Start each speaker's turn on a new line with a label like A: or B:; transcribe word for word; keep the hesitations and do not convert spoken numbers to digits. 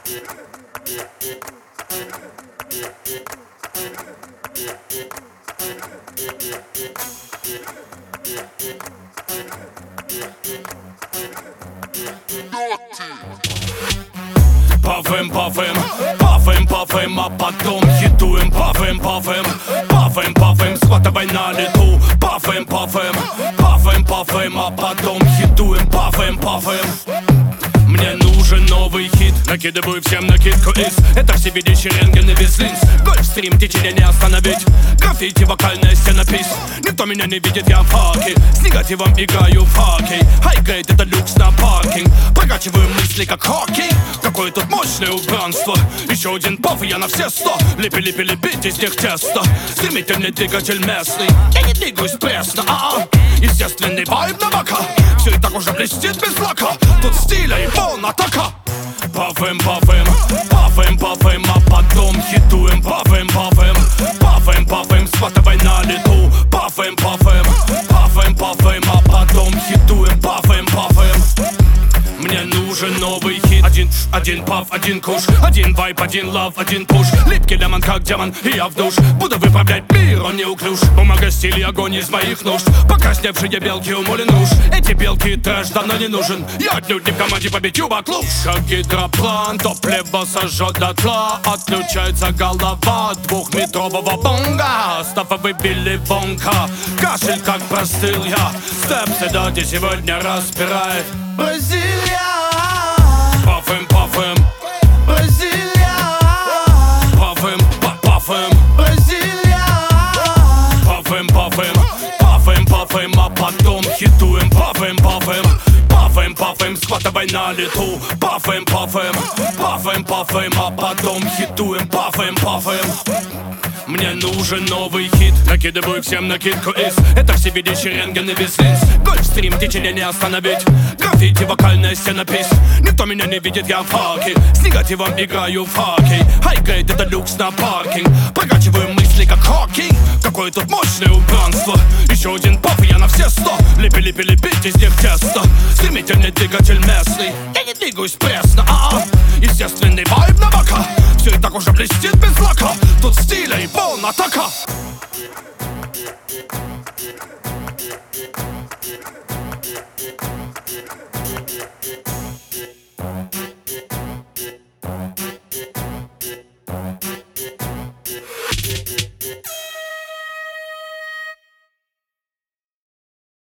A: Пафаем, пафаем, пафаем, пафаем, а потом хитуем. Пафаем, пафаем, пафаем, пафаем, схватывай на лету. Пафаем, пафаем, пафаем, пафаем, а потом хитуем. Пафаем, пафаем. Мне нужен новый хит. Накидываю всем накидку из. Это всевидящий рентген и без линз. Гольфстрим, течение не остановить. Граффити, вокальная стенопись. Никто меня не видит, я в хаке. С негативом играю в хоккей. Хайгрейд, это люкс на паркинг. Прокачиваю мысли, как хоккей. Какое тут мощное убранство. Еще один паф, и я на все сто. Лепи, лепи, лепить из них тесто. Стремительный двигатель местный. Я не двигаюсь пресно, а-а. Естественный вайб на бока. Все и так уже блестит без лака. Тут стиля и вон атака. Пафаем, пафаем, пафаем, пафаем, а потом хитуем. Пафаем, пафаем, пафаем, пафаем, схватывай на лету. Пафаем, пафаем, пафаем, пафаем, а потом хитуем. Пафаем, пафаем. Мне нужен новый хит. Один, один паф, один куш. Один вайп, один лав, один пуш. Липкий лемон, как демон, и я в душ. Буду выправлять мир, он неуклюж. Бумага, стиль и огонь из моих нужд. Покрасневшие белки у Мулин Руж. Эти белки трэш давно не нужен. Я отнюдь не в команде по битью баклуш. Как гидроплан, топливо сожжет дотла. Отключается голова двухметрового бонга. Стафовый Билли Вонка. Кашель как простыл я. Степсы Доди сегодня распирает Бразилия. Пафаем, пафаем,
B: Бразилия.
A: пафаем, пафаем,
B: Бразилия.
A: пафаем, пафаем, пафаем, пафаем, а потом хитуем. Пафаем, пафаем, пафаем, пафаем, схватывай на лету. Пафаем, пафаем, пафаем, пафаем, а потом хитуем. Пафаем, пафаем. Мне нужен новый хит. Накидываю всем накидку из. Это всевидящий рентген и без линз. Гольфстрим, течение не остановить. Граффити, вокальная стенопись. Никто меня не видит, я в хаке. С негативом играю в хоккей. Хайгрейд, это люкс на паркинг. Прокачиваю мысли, как хоккей. Какое тут мощное убранство. Еще один паф, и я на все сто. Лепи, лепи, лепить из них тесто. Стремительный двигатель местный. Я не двигаюсь пресно, а-а. Естественный вайб на бока. Все и так уже блестит без лака. Тут стиля и вон атака.